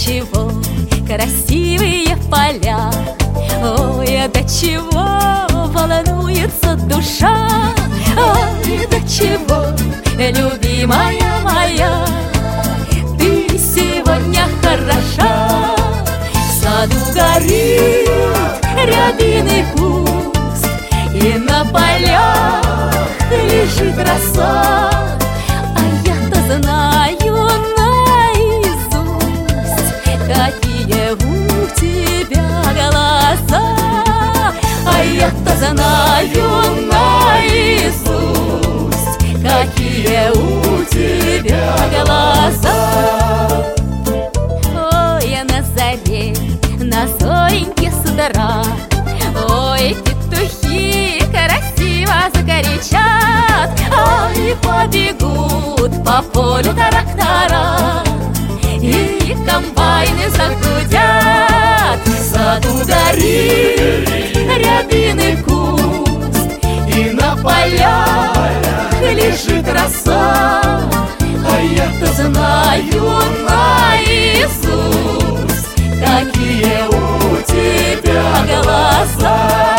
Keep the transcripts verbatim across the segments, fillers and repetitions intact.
чего красивые поля, ой, до чего волнуется душа, ой, до чего, любимая моя, ты сегодня хороша. В саду горит рябиный куст, и на полях лежит роса, а я-то знаю наизусть, какие у тебя глаза, а я-то знаю наизусть, какие у тебя глаза. Ой, на заре, на зореньке с утра, ой, петухи красиво закричат, ой, побегут по полю трактора, и комбайны загудят. В саду горит рябиный куст, и на полях лежит роса, а я-то знаю наизусть, какие у тебя глаза.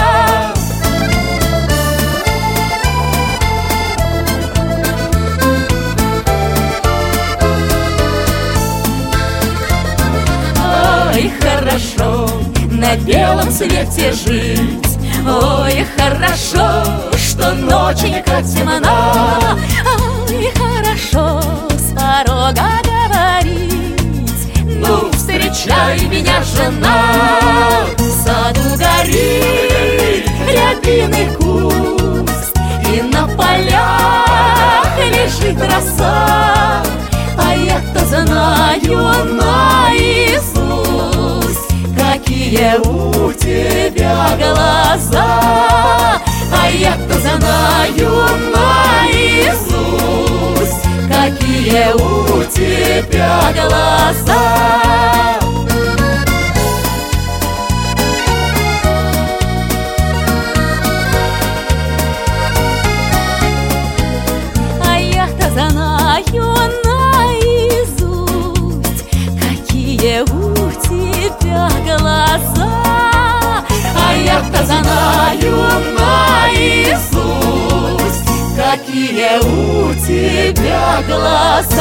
Ой, хорошо на белом свете жить, ой, хорошо, что ноченька темна, ой, хорошо с порога говорить: ну, встречай меня, жена. В саду горит рябиный куст, и на полях лежит роса, а я-то знаю наизусть, какие у тебя глаза, а я-то знаю наизусть, какие у тебя глаза. А я-то знаю наизусть, какие у тебя глаза, а я-то знаю наизусть, какие у тебя глаза.